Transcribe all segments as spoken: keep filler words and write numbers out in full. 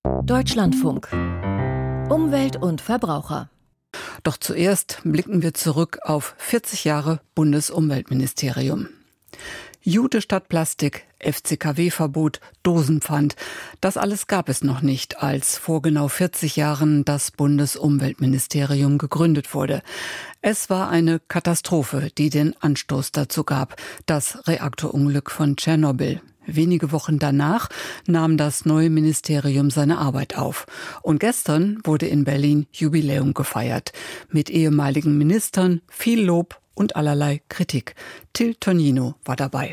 Deutschlandfunk. Umwelt und Verbraucher. Doch zuerst blicken wir zurück auf vierzig Jahre Bundesumweltministerium. Jute statt Plastik, F C K W-Verbot, Dosenpfand. Das alles gab es noch nicht, als vor genau vierzig Jahren das Bundesumweltministerium gegründet wurde. Es war eine Katastrophe, die den Anstoß dazu gab, das Reaktorunglück von Tschernobyl. Wenige Wochen danach nahm das neue Ministerium seine Arbeit auf. Und gestern wurde in Berlin Jubiläum gefeiert. Mit ehemaligen Ministern, viel Lob und allerlei Kritik. Till Tonino war dabei.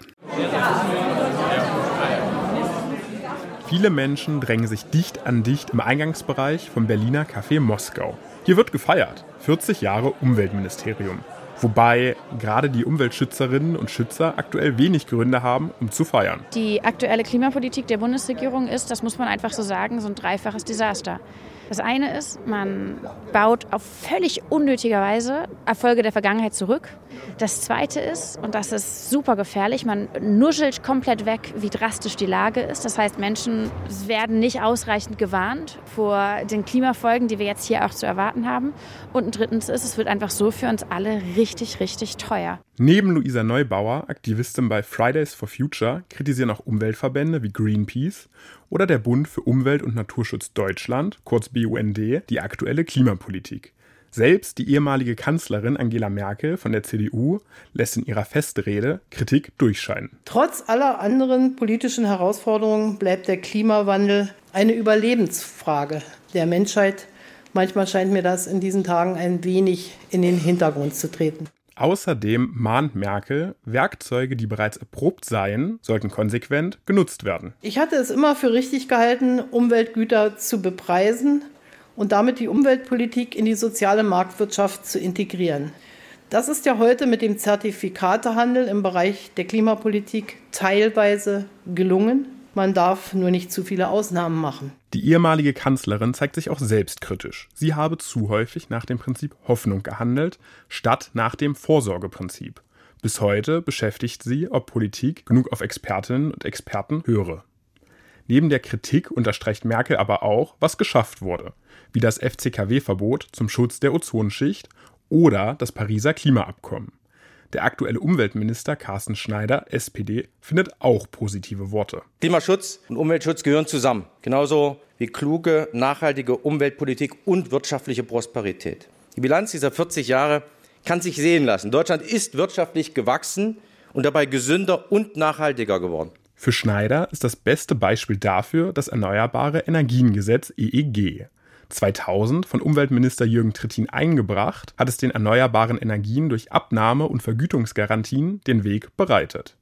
Viele Menschen drängen sich dicht an dicht im Eingangsbereich vom Berliner Café Moskau. Hier wird gefeiert. vierzig Jahre Umweltministerium. Wobei gerade die Umweltschützerinnen und Schützer aktuell wenig Gründe haben, um zu feiern. Die aktuelle Klimapolitik der Bundesregierung ist, das muss man einfach so sagen, so ein dreifaches Desaster. Das eine ist, man baut auf völlig unnötiger Weise Erfolge der Vergangenheit zurück. Das zweite ist, und das ist super gefährlich, man nuschelt komplett weg, wie drastisch die Lage ist. Das heißt, Menschen werden nicht ausreichend gewarnt vor den Klimafolgen, die wir jetzt hier auch zu erwarten haben. Und drittens ist, es wird einfach so für uns alle richtig, richtig teuer. Neben Luisa Neubauer, Aktivistin bei Fridays for Future, kritisieren auch Umweltverbände wie Greenpeace oder der Bund für Umwelt- und Naturschutz Deutschland, kurz B U N D, die aktuelle Klimapolitik. Selbst die ehemalige Kanzlerin Angela Merkel von der C D U lässt in ihrer Festrede Kritik durchscheinen. Trotz aller anderen politischen Herausforderungen bleibt der Klimawandel eine Überlebensfrage der Menschheit. Manchmal scheint mir das in diesen Tagen ein wenig in den Hintergrund zu treten. Außerdem mahnt Merkel, Werkzeuge, die bereits erprobt seien, sollten konsequent genutzt werden. Ich hatte es immer für richtig gehalten, Umweltgüter zu bepreisen und damit die Umweltpolitik in die soziale Marktwirtschaft zu integrieren. Das ist ja heute mit dem Zertifikatehandel im Bereich der Klimapolitik teilweise gelungen. Man darf nur nicht zu viele Ausnahmen machen. Die ehemalige Kanzlerin zeigt sich auch selbstkritisch. Sie habe zu häufig nach dem Prinzip Hoffnung gehandelt, statt nach dem Vorsorgeprinzip. Bis heute beschäftigt sie, ob Politik genug auf Expertinnen und Experten höre. Neben der Kritik unterstreicht Merkel aber auch, was geschafft wurde, wie das F C K W-Verbot zum Schutz der Ozonschicht oder das Pariser Klimaabkommen. Der aktuelle Umweltminister Carsten Schneider, S P D, findet auch positive Worte. Klimaschutz und Umweltschutz gehören zusammen, genauso wie kluge, nachhaltige Umweltpolitik und wirtschaftliche Prosperität. Die Bilanz dieser vierzig Jahre kann sich sehen lassen. Deutschland ist wirtschaftlich gewachsen und dabei gesünder und nachhaltiger geworden. Für Schneider ist das beste Beispiel dafür das Erneuerbare Energiengesetz E E G. zweitausend von Umweltminister Jürgen Trittin eingebracht, hat es den erneuerbaren Energien durch Abnahme- und Vergütungsgarantien den Weg bereitet.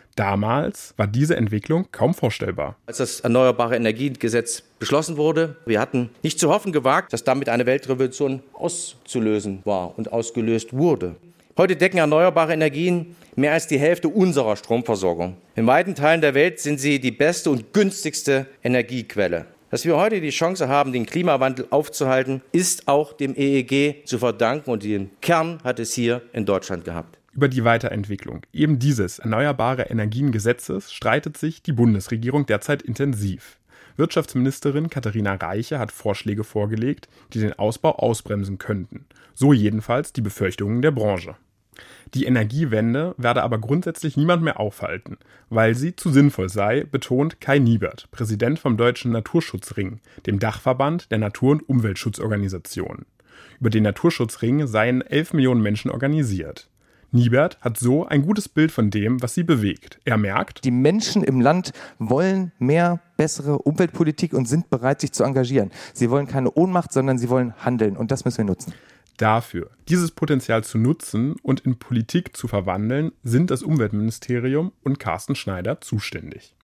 Damals war diese Entwicklung kaum vorstellbar. Als das Erneuerbare Energiengesetz beschlossen wurde, wir hatten nicht zu hoffen gewagt, dass damit eine Weltrevolution auszulösen war und ausgelöst wurde. Heute decken erneuerbare Energien mehr als die Hälfte unserer Stromversorgung. In weiten Teilen der Welt sind sie die beste und günstigste Energiequelle. Dass wir heute die Chance haben, den Klimawandel aufzuhalten, ist auch dem E E G zu verdanken und den Kern hat es hier in Deutschland gehabt. Über die Weiterentwicklung eben dieses Erneuerbare Energiengesetzes streitet sich die Bundesregierung derzeit intensiv. Wirtschaftsministerin Katharina Reiche hat Vorschläge vorgelegt, die den Ausbau ausbremsen könnten. So jedenfalls die Befürchtungen der Branche. Die Energiewende werde aber grundsätzlich niemand mehr aufhalten, weil sie zu sinnvoll sei, betont Kai Niebert, Präsident vom Deutschen Naturschutzring, dem Dachverband der Natur- und Umweltschutzorganisationen. Über den Naturschutzring seien elf Millionen Menschen organisiert. Niebert hat so ein gutes Bild von dem, was sie bewegt. Er merkt, die Menschen im Land wollen mehr, bessere Umweltpolitik und sind bereit, sich zu engagieren. Sie wollen keine Ohnmacht, sondern sie wollen handeln und das müssen wir nutzen. Dafür, dieses Potenzial zu nutzen und in Politik zu verwandeln, sind das Umweltministerium und Carsten Schneider zuständig.